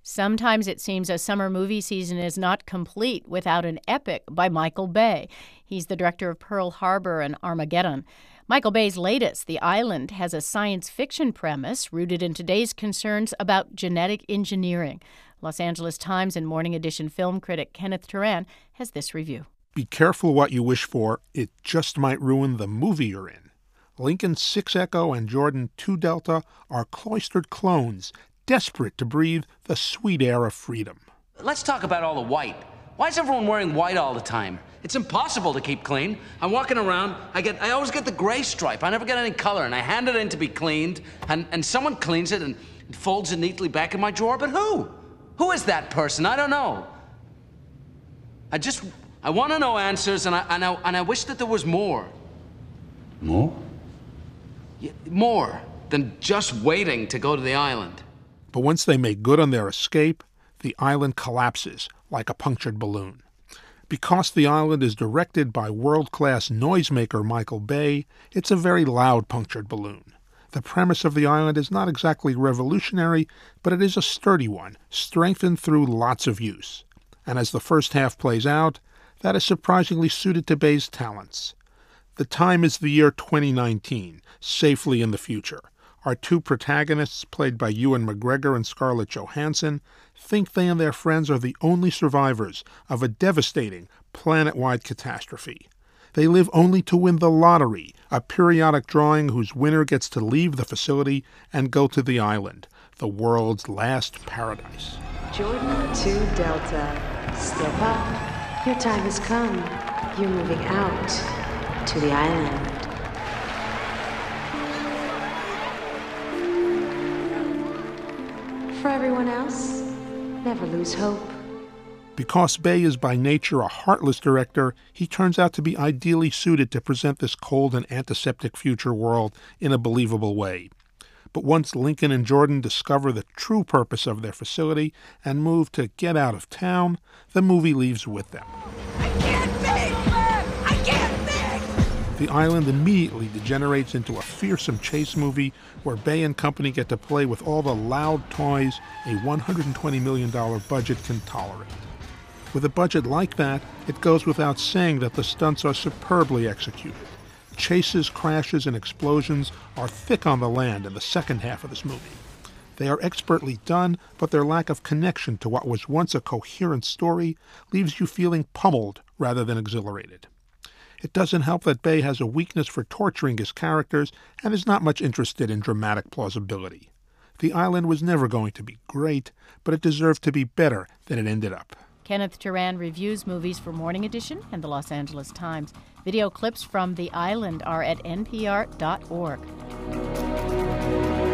Sometimes it seems a summer movie season is not complete without an epic by Michael Bay. He's the director of Pearl Harbor and Armageddon. Michael Bay's latest, The Island, has a science fiction premise rooted in today's concerns about genetic engineering. Los Angeles Times and Morning Edition film critic Kenneth Turan has this review. Be careful what you wish for. It just might ruin the movie you're in. Lincoln 6 Echo and Jordan 2 Delta are cloistered clones, desperate to breathe the sweet air of freedom. Let's talk about all the white. Why is everyone wearing white all the time? It's impossible to keep clean. I'm walking around, I always get the gray stripe. I never get any color, and I hand it in to be cleaned, and someone cleans it and folds it neatly back in my drawer, but who? Who is that person? I don't know. I want to know answers, and I wish that there was more. More? Yeah, more than just waiting to go to the island. But once they make good on their escape, the island collapses like a punctured balloon. Because The Island is directed by world-class noisemaker Michael Bay, it's a very loud punctured balloon. The premise of The Island is not exactly revolutionary, but it is a sturdy one, strengthened through lots of use. And as the first half plays out, that is surprisingly suited to Bay's talents. The time is the year 2019, safely in the future. Our two protagonists, played by Ewan McGregor and Scarlett Johansson, think they and their friends are the only survivors of a devastating planet-wide catastrophe. They live only to win the lottery, a periodic drawing whose winner gets to leave the facility and go to the island, the world's last paradise. Jordan 2 Delta, step up. Your time has come. You're moving out to the island. For everyone else, never lose hope. Because Bay is by nature a heartless director, he turns out to be ideally suited to present this cold and antiseptic future world in a believable way. But once Lincoln and Jordan discover the true purpose of their facility and move to get out of town, the movie leaves with them. I can't think! I can't think! The Island immediately degenerates into a fearsome chase movie where Bay and company get to play with all the loud toys a $120 million budget can tolerate. With a budget like that, it goes without saying that the stunts are superbly executed. Chases, crashes, and explosions are thick on the land in the second half of this movie. They are expertly done, but their lack of connection to what was once a coherent story leaves you feeling pummeled rather than exhilarated. It doesn't help that Bay has a weakness for torturing his characters and is not much interested in dramatic plausibility. The Island was never going to be great, but it deserved to be better than it ended up. Kenneth Turan reviews movies for Morning Edition and the Los Angeles Times. Video clips from The Island are at npr.org.